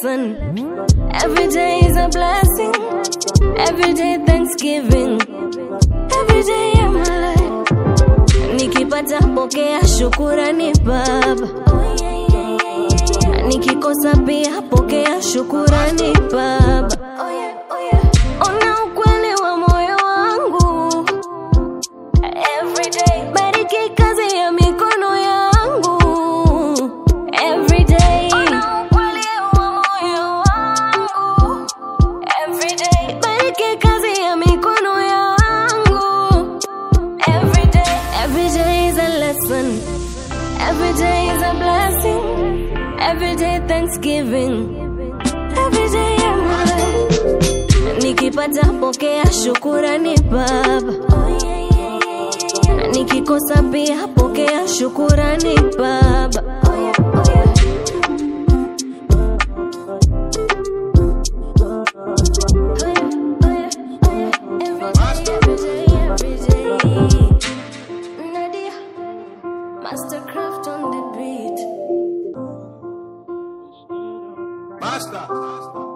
lesson. Every day is a blessing. Every day Thanksgiving. Every day of my life. Nikipata pokea shukurani baba. Nikikosa pia pokea shukurani baba. Ona ukweli wa moyo wangu. Every day bariki kazi ya mikono yangu. Every day ona ukweli wa moyo wangu. Every day bariki kazi ya mikono yangu. Every day is a lesson. Every day is a blessing. Every day Thanksgiving. Every day of my life. Nikipata pokea shukurani baba. Nikikosa pia pokea shukurani baba. Every day. Nadia, Mastercraft on the beat. Master.